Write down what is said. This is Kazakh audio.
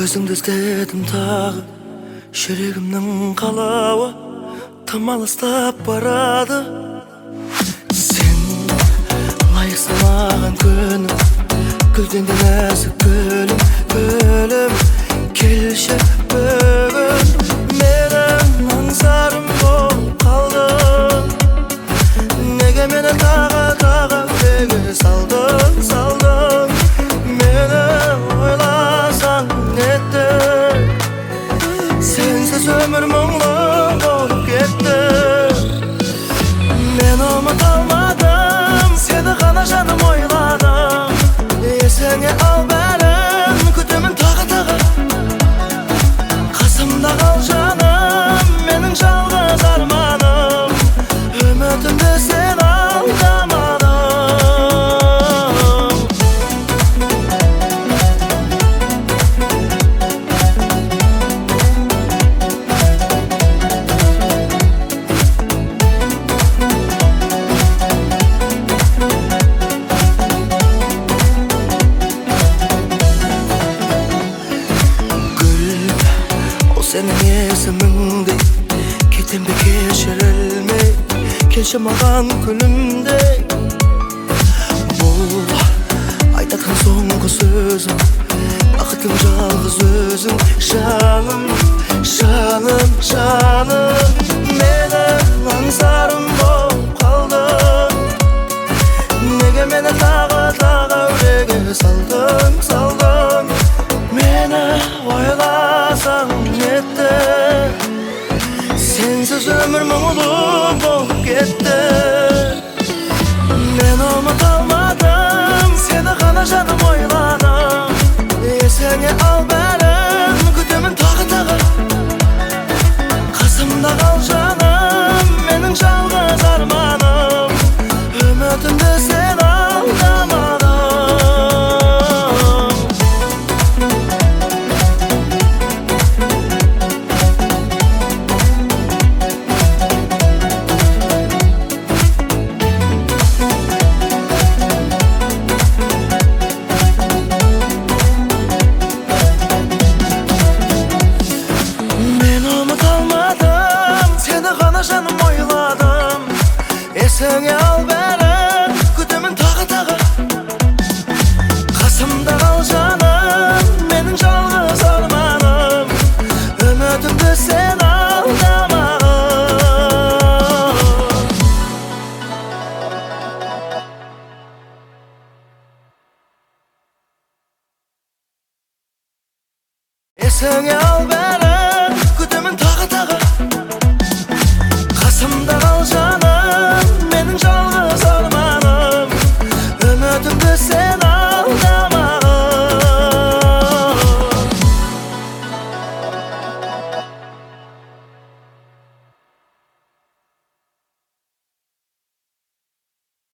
өзіңді іздедім тағы, жүрегімнің қалауы тым алыстап барады. Сен лайықсың маған күнім, гүлден де нәзік гүлім, гүлім. Келші бүгін менің аңсарым болып қалдың. Неге мені тағы үрегіме салдың? Мені ойласаң нетті, сенсіз өмір мұңлы болып кетті. Мен ұмыта алмадым, сені ғана жаным ойладым. Есіңе ал бәрін, күтемін тағы. Қасымда қал жаным, менің жалғыз арманым. Үмітімді сен алдамадың. Senin есіміңдей кетем бе кешірілмей, келші маған күнімдей. Бұл айтатын соңғы сөзім, бақытым жалғыз өзің. Жаным, жаным, жаным, менің аңсарым болып қалдың. Неге мені тағы үрегіме салдың? Мені ойласаң нетті, сенсіз өмір мұңлы болып кетті. Мен ұмыта алмадым, сені ғана жаным ойладым. Есіңе ал бәрін, күтемін тағы. Қасымда қал жаным, менің жалғыз арманым. Үмітімді сен алдамадың. Жаным ойладым, есіңе ал бәрін, күтемін тағы. Қасымда қал жаным, менің жалғыз арманым. Үмітімді сен алдамадың. Есіңе ал бәрін.